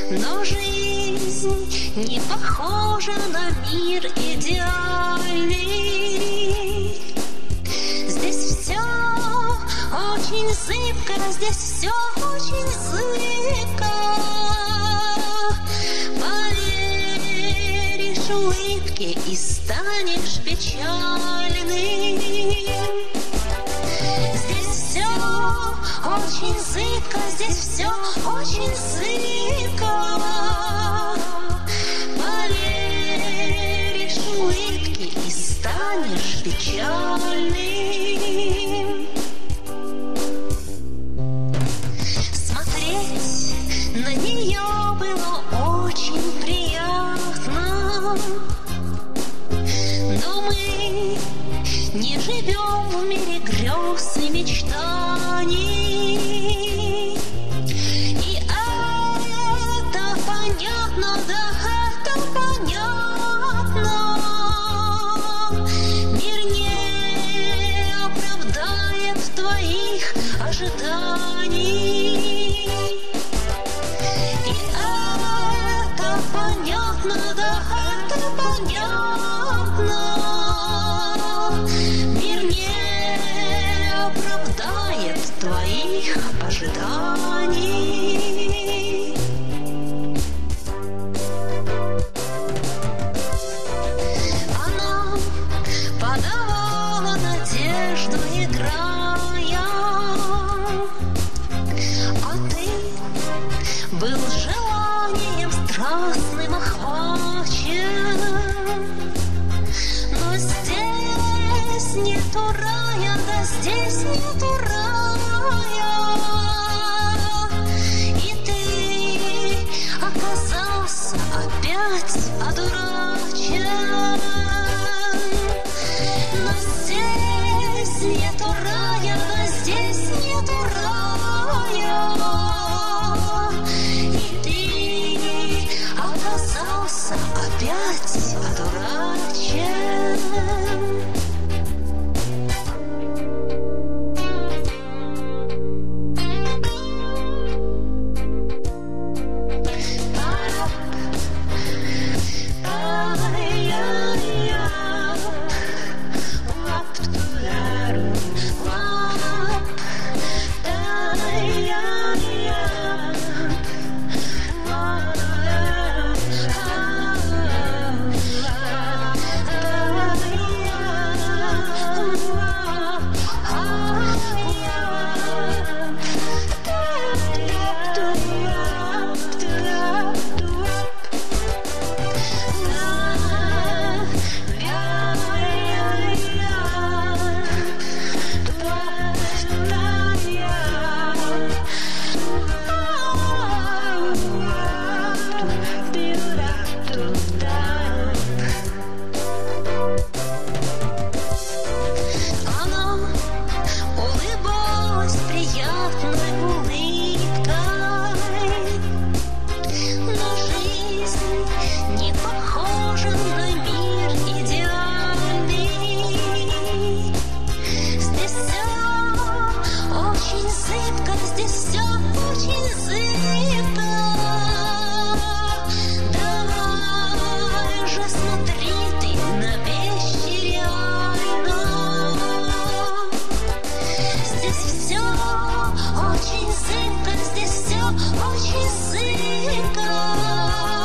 Но жизнь не похожа на мир идеальный. Здесь все очень зыбко, здесь все очень зыбко. Поверишь улыбке и станешь печальным. Здесь все очень зыбко, здесь все очень зыбко. Поверишь улыбке и станешь печальным. Смотреть на нее было очень приятно. Но мы не живем в мире грез и мечтаний. И это понятно, да, это понятно. Мир не оправдает твоих ожиданий. И это понятно, да, это понятно. Мир не оправдает твоих ожиданий. Она подавала надежду, играя, а ты был желанием страстным охвачен. Но здесь нету рая, да здесь нету рая. И ты оказался опять одурачен. Но здесь нету рая, да здесь нету рая. И ты оказался опять одурачен. Очень зыбко, здесь все очень зыбко.